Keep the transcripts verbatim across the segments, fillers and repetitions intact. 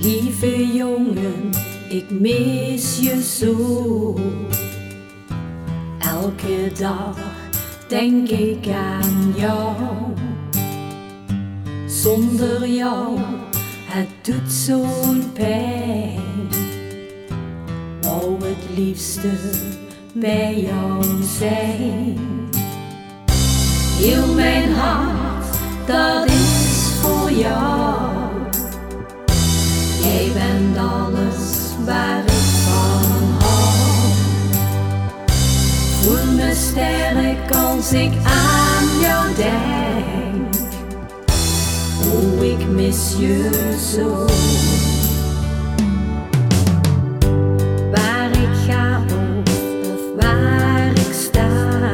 Lieve jongen, ik mis je zo. Elke dag denk ik aan jou. Zonder jou, het doet zo'n pijn. Wou het liefste bij jou zijn. Heel mijn hart, dat is voor jou. Jij bent alles waar ik van hou. Voel me sterk als ik aan jou denk. Oh, ik mis je zo. Waar ik ga of waar ik sta,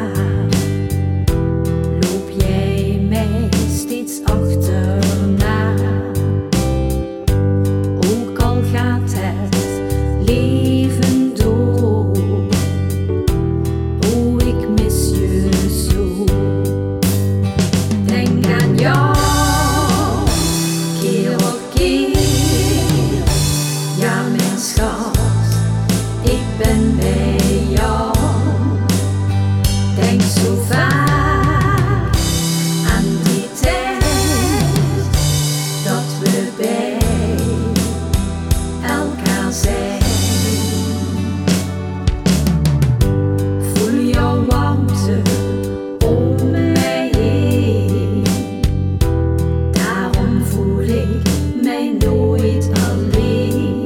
loop jij mij steeds achterna. Ook al gaat het leven door, oh, ik mis je zo. Denk aan jou. Ja, mijn schat, ik ben bij jou. Denk zo vaak aan die tijd dat we bij elkaar zijn. Voel jouw warmte om mij heen. Daarom voel ik mij nooit alleen.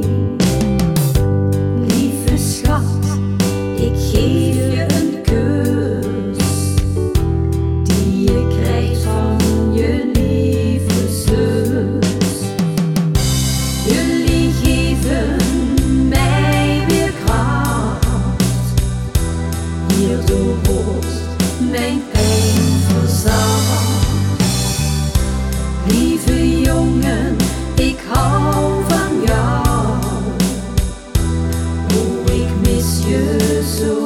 Lieve schat, ik geef je een kus die je krijgt van je lieve zus. Jullie geven mij weer kracht, hierdoor wordt mijn pijn verzacht. Lieve jongen, ik hou van jou. Oh, ik mis je zo.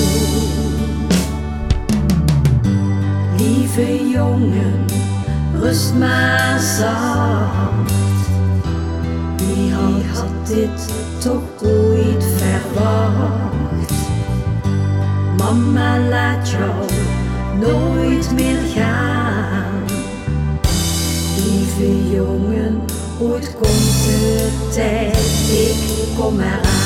Lieve jongen, rust maar zacht. Wie had dit toch ooit verwacht? Mama laat jou nooit meer gaan. Lieve jongen, ooit komt de tijd, ik kom eraan.